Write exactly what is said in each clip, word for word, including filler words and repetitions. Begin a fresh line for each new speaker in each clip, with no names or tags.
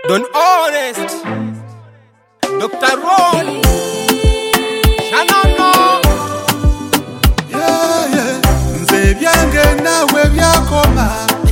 Don Honest, Doctor Ron, Shanano.
Yeah, yeah. Nze byange nawe byakoma.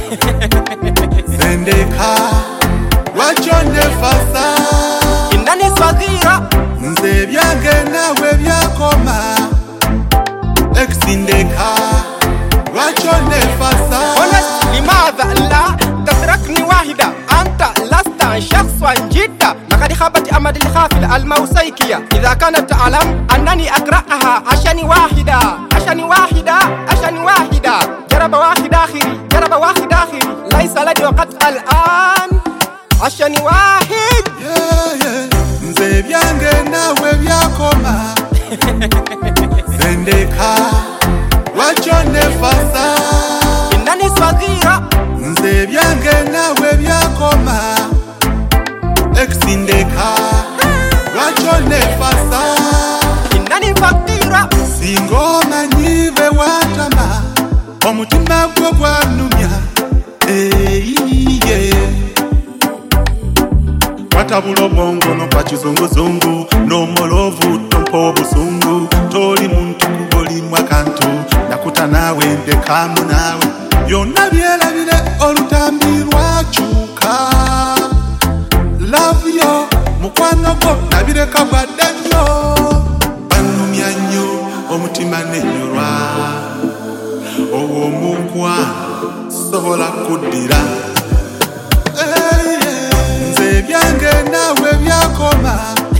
Zendeka, wachonde fasa.
Indani swagira.
Nze byange nawe byakoma. Exindeka, wachonde fasa.
Honest, limadha la تتركني واحدة أنت لست شخصا جدا. لقد خابت أمد الخافل الموسيقية إذا كانت تعلم أنني أقرأها عشان واحدة عشان واحدة عشان واحدة. جرب واحد آخري جرب واحد آخري ليس لدي وقت الآن عشان واحد.
Yeah, yeah. Nze byange nawe byakoma. Zendeka, wachonde fasa.
Indani swagira.
Nze byange nawe byakoma. Exindeka, wachonde fasa.
Indani fakira.
Singoma nyive watama, omutima gwo gwanumya. Hey, yeah. Watabulo bongo no pa kizunguzungu, no molovu tompo busungu. Toli muntu kuboli mwakantu, nakuta nawe ndekamu nawe. Byonna byelabire olutambi lwakyuka. Love yo, mukwano gwo nabireka bwadde nnyo. Banumya nnyo omutima nenyolwa. Owo mukwa sobola kuddira. Nze byange nawe byakoma.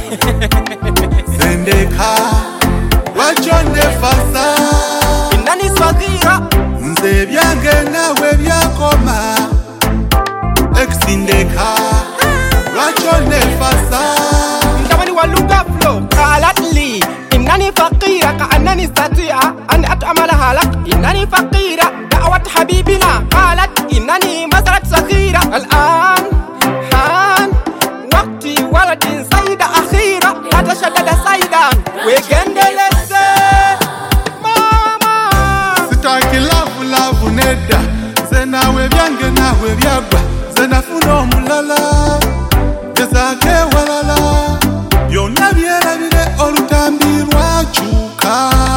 Zendeka, wachonde fasa.
Indani swagira.
Nze byange nawe byakoma. Exindeka, wachonde fasa.
ndabani waluga flow قالت لي إنني فقيرة كأنني استطيع أن أتعملها لك. إنني فقيرة دعوة حبيبنا قالت إنني مسألة صغيرة. الآن حان وقتي ولد سيدة أخيرة لا تشدد سيدا ويجندلس ماما.
Sitaki lavu lavu neda. Nze nawe byange nawe byagwa. Nze nafuna omulala. Gezake walala. Byonna byelabire olutambi lwakyuka.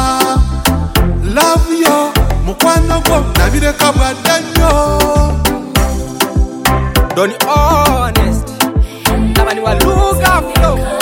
Love yo, mukwano gwo nabireka bwadde nnyo.
Don Honest, ndabani waluga flow.